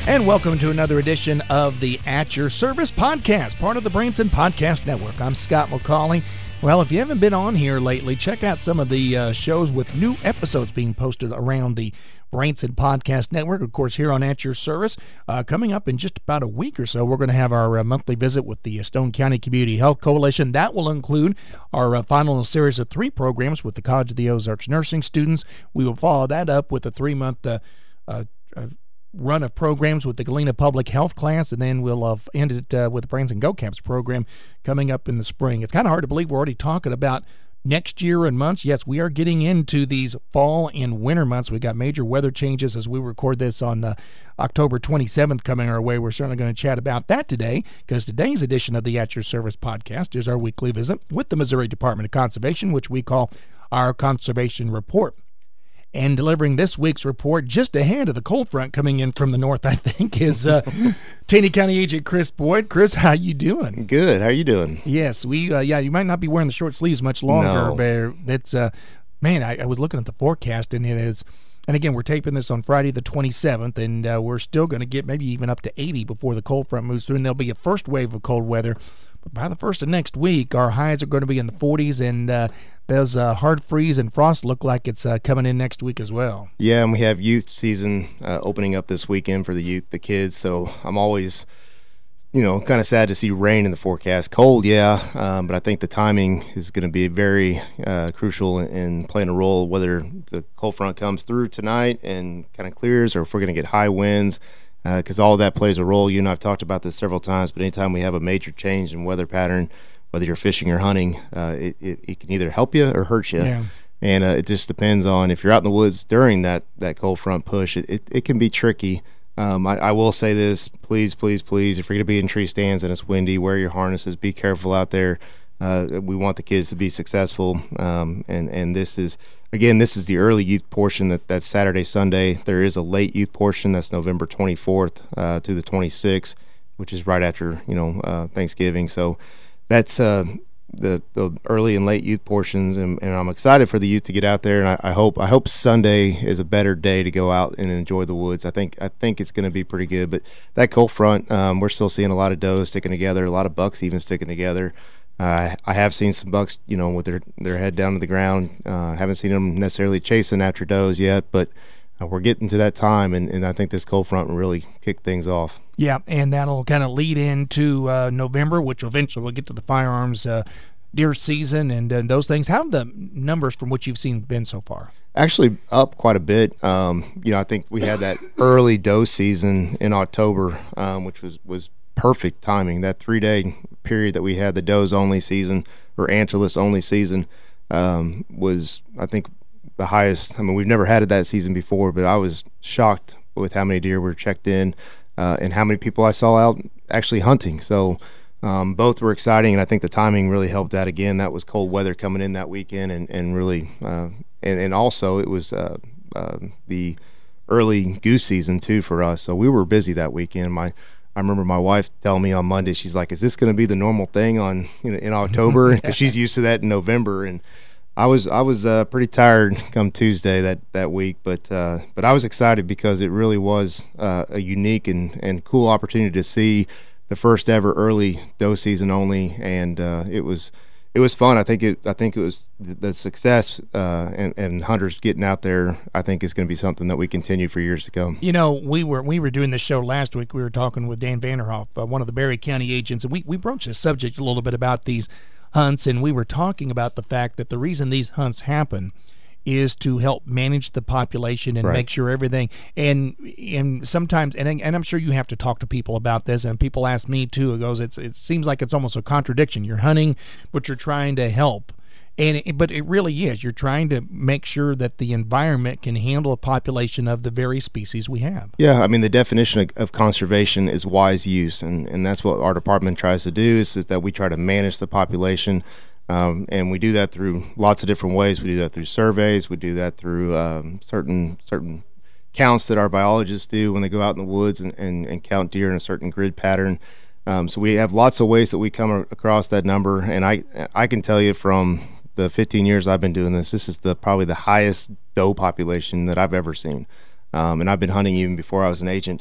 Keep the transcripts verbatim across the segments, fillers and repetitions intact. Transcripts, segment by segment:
And welcome to another edition of the At Your Service podcast, part of the Branson Podcast Network. I'm Scott McCauley. Well, if you haven't been on here lately, check out some of the uh, shows with new episodes being posted around the Branson Podcast Network. Of course, here on At Your Service, uh, coming up in just about a week or so, we're going to have our uh, monthly visit with the Stone County Community Health Coalition. That will include our uh, final series of three programs with the College of the Ozarks nursing students. We will follow that up with a three-month uh, uh, uh, run of programs with the Galena Public Health class, and then we'll uh, end it uh, with the Branson Go Camps program coming up in the spring. It's kind of hard to believe we're already talking about next year and months. Yes, we are getting into these fall and winter months. We got major weather changes as we record this on uh, October twenty-seventh coming our way. We're certainly going to chat about that today, because today's edition of the At Your Service podcast is our weekly visit with the Missouri Department of Conservation, which we call our Conservation Report. And delivering this week's report just ahead of the cold front coming in from the north, I think, is uh, Taney County Agent Chris Boyd. Chris, how you doing? Good. How you doing? Yes, we. Uh, yeah, you might not be wearing the short sleeves much longer, No. but it's uh, man. I, I was looking at the forecast, and it is. And again, we're taping this on Friday the twenty-seventh, and uh, we're still going to get maybe even up to eighty before the cold front moves through, and there'll be a first wave of cold weather. But by the first of next week, our highs are going to be in the forties, and uh, those uh, hard freeze and frost look like it's uh, coming in next week as well. Yeah, and we have youth season uh, opening up this weekend for the youth, the kids. So I'm always, you know, kind of sad to see rain in the forecast. Cold, yeah, um, but I think the timing is going to be very uh, crucial in, in playing a role, whether the cold front comes through tonight and kind of clears, or if we're going to get high winds, because uh, all of that plays a role. You and I have talked about this several times, but anytime we have a major change in weather pattern, whether you're fishing or hunting, uh, it, it, it can either help you or hurt you. Yeah. And uh, it just depends on if you're out in the woods during that, that cold front push. It, it, it can be tricky. Um, I, I will say this, please, please, please, if you're going to be in tree stands and it's windy, wear your harnesses, be careful out there. Uh, we want the kids to be successful. Um, and, and this is, again, this is the early youth portion. That, that's Saturday, Sunday. There is a late youth portion that's November twenty-fourth uh, to the twenty-sixth, which is right after, you know, uh, Thanksgiving. So that's uh, the the early and late youth portions, and, and I'm excited for the youth to get out there. And I, I hope I hope Sunday is a better day to go out and enjoy the woods. I think I think it's going to be pretty good. But that cold front, um, we're still seeing a lot of does sticking together, a lot of bucks even sticking together. Uh, I have seen some bucks, you know, with their their head down to the ground. Uh, haven't seen them necessarily chasing after does yet, but uh, we're getting to that time, and, and I think this cold front will really kick things off. Yeah, and that'll kind of lead into uh, November, which eventually we'll get to the firearms uh, deer season and uh, those things. How have the numbers from what you've seen been so far? Actually up quite a bit. Um, you know, I think we had that early doe season in October, um, which was, was perfect timing. That three-day period that we had the does only season, or antlerless only season, um, was, I think, the highest. I mean, we've never had it that season before, but I was shocked with how many deer were checked in uh, and how many people I saw out actually hunting. So um, both were exciting, and I think the timing really helped that. Again, that was cold weather coming in that weekend, and, and really uh, and, and also it was uh, uh, the early goose season too for us. So we were busy that weekend. My I remember my wife telling me on Monday, she's like, "Is this going to be the normal thing on you know, in October?" Because she's used to that in November. And I was I was uh, pretty tired come Tuesday that, that week, but uh, but I was excited because it really was uh, a unique and, and cool opportunity to see the first ever early doe season only, and uh, it was it was fun. I think it I think it was the, the success uh, and, and hunters getting out there, I think, is going to be something that we continue for years to come. You know, we were we were doing this show last week. We were talking with Dan Vanderhoff, uh, one of the Berry County agents, and we, we broached this subject a little bit about these hunts, and we were talking about the fact that the reason these hunts happen is to help manage the population and right. make sure everything, and and sometimes, and, and I'm sure you have to talk to people about this, and people ask me too, it goes, it's, it seems like it's almost a contradiction. You're hunting, but you're trying to help. And it, but it really is. You're trying to make sure that the environment can handle a population of the very species we have. Yeah, I mean, the definition of, of conservation is wise use, and, and that's what our department tries to do, is, is that we try to manage the population. Um, and we do that through lots of different ways. We do that through surveys. We do that through um, certain certain counts that our biologists do when they go out in the woods and, and, and count deer in a certain grid pattern. Um, so we have lots of ways that we come across that number. And I I can tell you from the fifteen years I've been doing this, this is the probably the highest doe population that I've ever seen. Um, and I've been hunting even before I was an agent.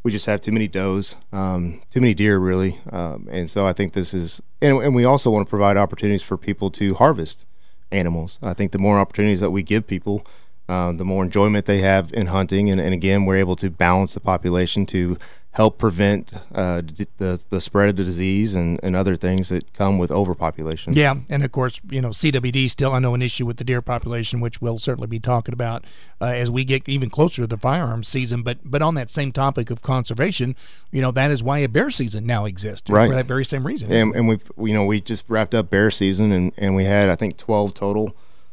we just have too many does, um, too many deer, really. Um, and so I think this is, and, and we also want to provide opportunities for people to harvest animals. I think the more opportunities that we give people, uh, the more enjoyment they have in hunting. And, and again, we're able to balance the population to help prevent uh, d- the the spread of the disease and, and other things that come with overpopulation. Yeah, and of course, you know, C W D still, I know, an issue with the deer population, which we'll certainly be talking about uh, as we get even closer to the firearms season. But but on that same topic of conservation, you know, that is why a bear season now exists, right? For that very same reason. And, and we you know we just wrapped up bear season, and, and we had I think twelve total.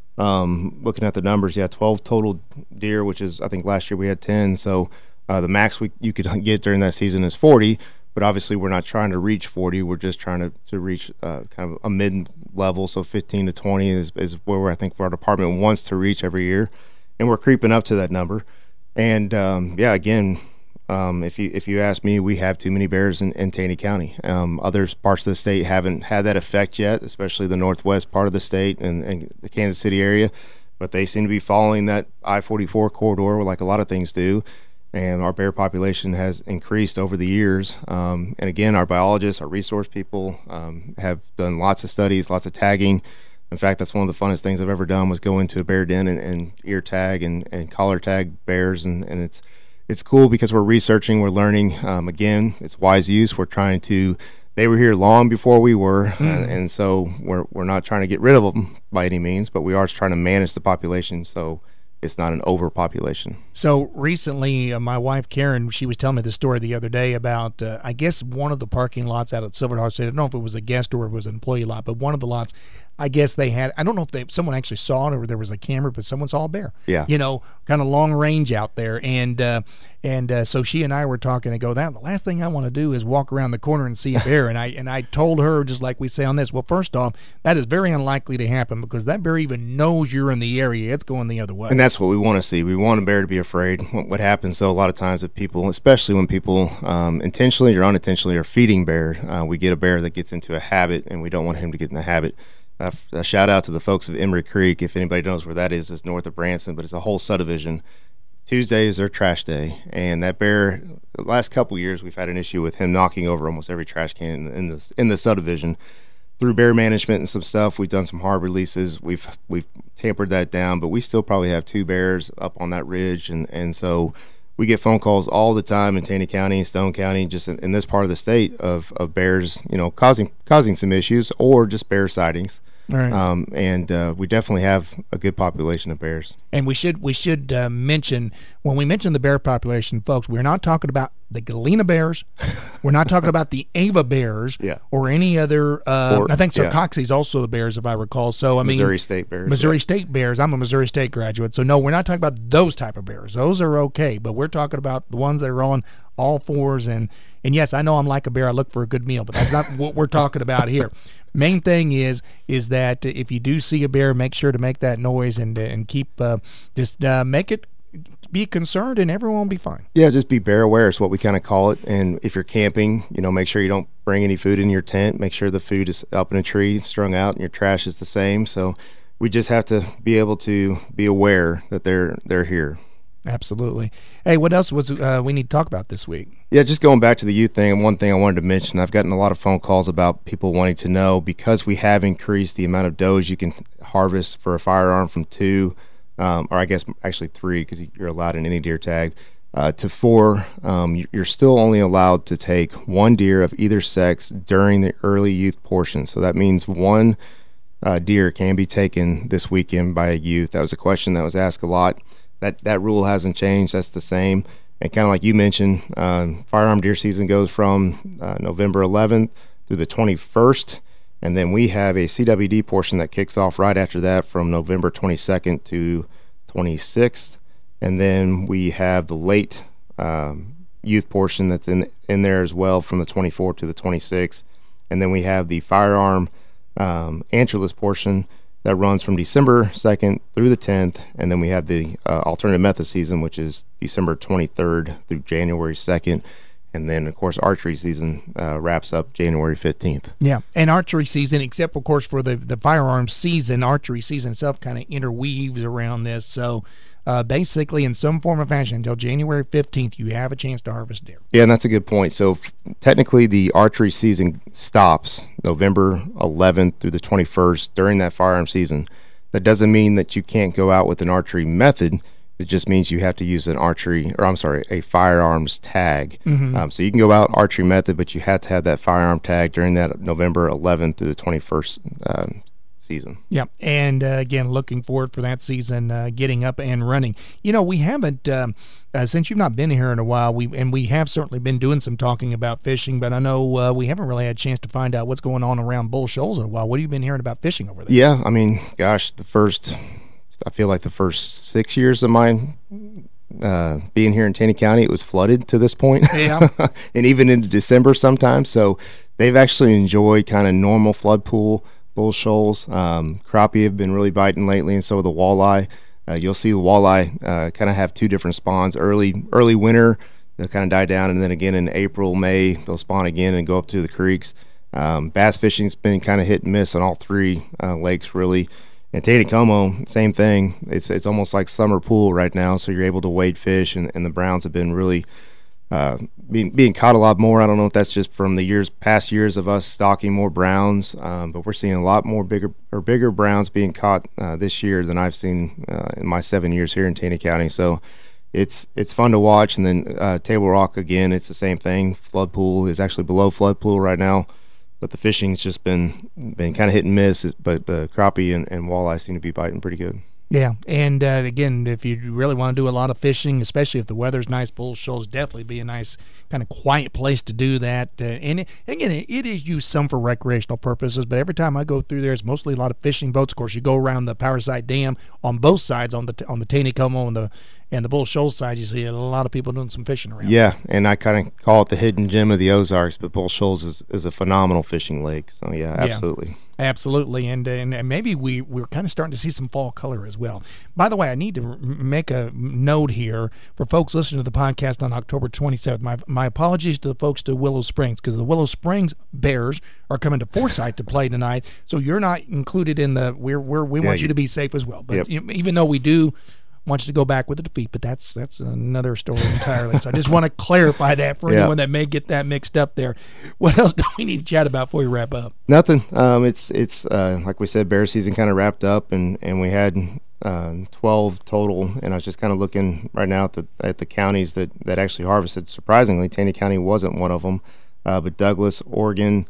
Um, looking at the numbers, yeah, twelve total deer, which is I think last year we had ten. So. Uh, the max we you could get during that season is forty, but obviously we're not trying to reach forty. We're just trying to, to reach uh, kind of a mid-level, so fifteen to twenty is, is where I think our department wants to reach every year, and we're creeping up to that number. And, um, yeah, again, um, if you if you ask me, we have too many bears in, in Taney County. Um, other parts of the state haven't had that effect yet, especially the northwest part of the state and, and the Kansas City area, but they seem to be following that I forty-four corridor like a lot of things do. And our bear population has increased over the years. Um, and again, our biologists, our resource people um, have done lots of studies, lots of tagging. In fact, that's one of the funnest things I've ever done was go into a bear den and, and ear tag and, and collar tag bears. And, and it's it's cool because we're researching, we're learning. Um, again, it's wise use. We're trying to, they were here long before we were. Mm. And, and so we're, we're not trying to get rid of them by any means, but we are trying to manage the population so it's not an overpopulation. So recently, uh, my wife Karen, she was telling me the story the other day about, uh, I guess, one of the parking lots out at Silver Heart State. I don't know if it was a guest or it was an employee lot, but one of the lots, I guess they had, I don't know if they someone actually saw it or there was a camera, but someone saw a bear. Yeah. You know, kind of long range out there. And uh, and uh, so she and I were talking and go, that the last thing I want to do is walk around the corner and see a bear. and I and I told her, just like we say on this, well, first off, that is very unlikely to happen because that bear even knows you're in the area. It's going the other way. And that's what we want to see. We want a bear to be afraid. What happens, so a lot of times with people, especially when people um, intentionally or unintentionally are feeding bear, uh, we get a bear that gets into a habit, and we don't want him to get in the habit. Uh, a shout out to the folks of Emery Creek. If anybody knows where that is, it's north of Branson, but it's a whole subdivision. Tuesday is their trash day, and that bear, the last couple years, we've had an issue with him knocking over almost every trash can in, in the in the subdivision. Through bear management and some stuff, we've done some hard releases. We've we've tampered that down, but we still probably have two bears up on that ridge, and and so we get phone calls all the time in Taney County, Stone County, just in, in this part of the state of, of bears, you know, causing causing some issues or just bear sightings. Right. Um, and uh, we definitely have a good population of bears. And we should we should uh, mention, when we mention the bear population, folks, we're not talking about the Galena bears. We're not talking about the Ava bears yeah. or any other. Uh, I think Sarcoxie's yeah. also the bears, if I recall. So I mean, Missouri State bears. Missouri yeah. State bears. I'm a Missouri State graduate, so no, we're not talking about those type of bears. Those are okay, but we're talking about the ones that are on all fours. And and yes, I know I'm like a bear. I look for a good meal, but that's not what we're talking about here. Main thing is is that if you do see a bear, make sure to make that noise and and keep uh, just uh, make it be concerned, and everyone will be fine. Yeah, just be bear aware is what we kind of call it. And if you're camping, you know, make sure you don't bring any food in your tent. Make sure the food is up in a tree, strung out, and your trash is the same. So we just have to be able to be aware that they're they're here. Absolutely. Hey, what else was uh, we need to talk about this week? Yeah, just going back to the youth thing, and one thing I wanted to mention, I've gotten a lot of phone calls about people wanting to know, because we have increased the amount of does you can harvest for a firearm from two, um, or I guess actually three, because you're allowed in any deer tag, uh, to four. Um, you're still only allowed to take one deer of either sex during the early youth portion. So that means one uh, deer can be taken this weekend by a youth. That was a question that was asked a lot. That that rule hasn't changed. That's the same. And kind of like you mentioned, um, firearm deer season goes from uh, November eleventh through the twenty-first. And then we have a C W D portion that kicks off right after that from November twenty-second to twenty-sixth. And then we have the late um, youth portion that's in, in there as well from the twenty-fourth to the twenty-sixth. And then we have the firearm um, antlerless portion that runs from December second through the tenth, and then we have the uh, alternative method season, which is December twenty-third through January second. And then, of course, archery season uh, wraps up January fifteenth. Yeah, and archery season, except, of course, for the, the firearms season, archery season itself kind of interweaves around this. So, uh, basically, in some form or fashion, until January fifteenth, you have a chance to harvest deer. Yeah, and that's a good point. So, f- technically, the archery season stops November eleventh through the twenty-first during that firearm season. That doesn't mean that you can't go out with an archery method. It just means you have to use an archery, or I'm sorry, a firearms tag. Mm-hmm. Um, so you can go out archery method, but you have to have that firearm tag during that November eleventh through the twenty-first um, season. Yeah, and uh, again, looking forward for that season uh, getting up and running. You know, we haven't, um, uh, since you've not been here in a while, we and we have certainly been doing some talking about fishing, but I know uh, we haven't really had a chance to find out what's going on around Bull Shoals in a while. What have you been hearing about fishing over there? Yeah, I mean, gosh, the first... I feel like the first six years of mine uh, being here in Taney County, it was flooded to this point. Yeah. And even into December sometimes. So they've actually enjoyed kind of normal flood pool, Bull Shoals. Um, crappie have been really biting lately, and so the walleye. Uh, you'll see the walleye uh, kind of have two different spawns. Early early winter, they'll kind of die down, and then again in April, May, they'll spawn again and go up to the creeks. Um, bass fishing's been kind of hit and miss on all three uh, lakes, really. And Taneycomo, same thing. It's it's almost like summer pool right now, so you're able to wade fish, and, and the browns have been really uh, being being caught a lot more. I don't know if that's just from the years past years of us stocking more browns, um, but we're seeing a lot more bigger or bigger browns being caught uh, this year than I've seen uh, in my seven years here in Taney County. So it's it's fun to watch. And then uh, Table Rock again, it's the same thing. Flood pool is actually below flood pool right now. But the fishing's just been been kind of hit and miss. But the crappie and, and walleye seem to be biting pretty good. Yeah, and uh, again, if you really want to do a lot of fishing, especially if the weather's nice, Bull Shoals definitely be a nice kind of quiet place to do that. Uh, and it, again, it, it is used some for recreational purposes, but every time I go through there, it's mostly a lot of fishing boats. Of course, you go around the Powerside Dam on both sides, on the on the Taneycomo and the and the Bull Shoals side. You see a lot of people doing some fishing around. Yeah, and I kind of call it the hidden gem of the Ozarks, but Bull Shoals is, is a phenomenal fishing lake. So yeah, absolutely. Yeah. Absolutely, and, and and maybe we we're kind of starting to see some fall color as well. By the way, I need to make a note here for folks listening to the podcast on October twenty-seventh. My my apologies to the folks to Willow Springs, because the Willow Springs Bears are coming to Forsyth to play tonight, so you're not included in the. We're, we're we yeah, want you, you to be safe as well. But yep. you, even though we do want you to go back with a defeat, but that's that's another story entirely. So I just want to clarify that for yeah. anyone that may get that mixed up there. What else do we need to chat about before we wrap up? Nothing. Um, it's it's uh, like we said, bear season kind of wrapped up, and, and we had uh, twelve total. And I was just kind of looking right now at the at the counties that, that actually harvested. Surprisingly, Taney County wasn't one of them, uh, but Douglas, Oregon,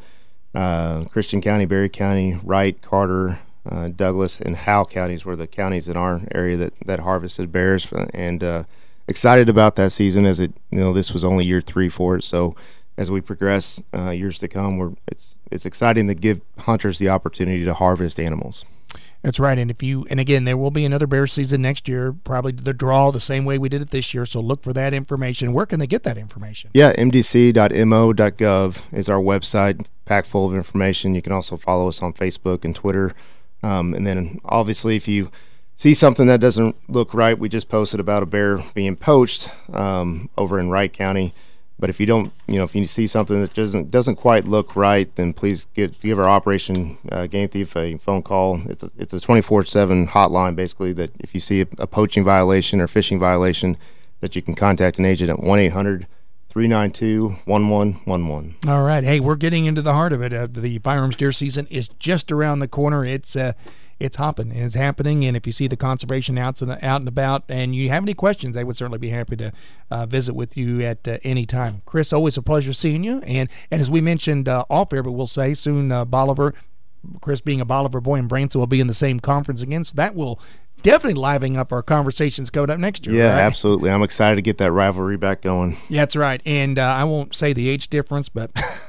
uh, Christian County, Berry County, Wright, Carter, Uh, Douglas, and Howe counties were the counties in our area that, that harvested bears, and uh, excited about that season, as it you know this was only year three for it. So as we progress uh, years to come, we're it's it's exciting to give hunters the opportunity to harvest animals. That's right, and if you and again, there will be another bear season next year, probably the draw the same way we did it this year. So look for that information. Where can they get that information? Yeah, m d c dot m o dot gov is our website, packed full of information. You can also follow us on Facebook and Twitter. Um, and then obviously if you see something that doesn't look right, we just posted about a bear being poached um, over in Wright County. But if you don't, you know, if you see something that doesn't doesn't quite look right, then please give, give our Operation uh, Game Thief a phone call. It's a, it's a twenty-four seven hotline, basically, that if you see a, a poaching violation or fishing violation, that you can contact an agent at one eight hundred three nine two one one one one. All right. Hey, we're getting into the heart of it. Uh, the firearms deer season is just around the corner. It's uh, it's hopping. It's happening. And if you see the conservation out and, out and about and you have any questions, I would certainly be happy to uh, visit with you at uh, any time. Chris, always a pleasure seeing you. And, and as we mentioned uh, off air, but we'll say soon, uh, Bolivar, Chris being a Bolivar boy and Branson will be in the same conference again. So that will definitely livening up our conversations coming up next year. Yeah, right? Absolutely. I'm excited to get that rivalry back going. Yeah, that's right. And uh, I won't say the age difference, but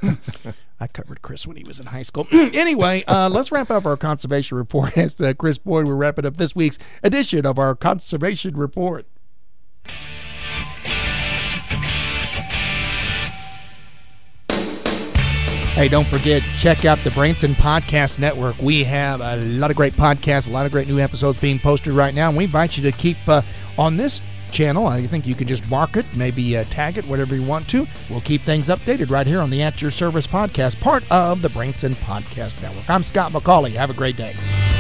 I covered Chris when he was in high school. Anyway, uh, let's wrap up our conservation report. As uh, Chris Boyd will wrap it up this week's edition of our conservation report. Hey, don't forget, check out the Branson Podcast Network. We have a lot of great podcasts, a lot of great new episodes being posted right now, and we invite you to keep uh, on this channel. I think you can just mark it, maybe uh, tag it, whatever you want to. We'll keep things updated right here on the At Your Service podcast, part of the Branson Podcast Network. I'm Scott McCauley. Have a great day.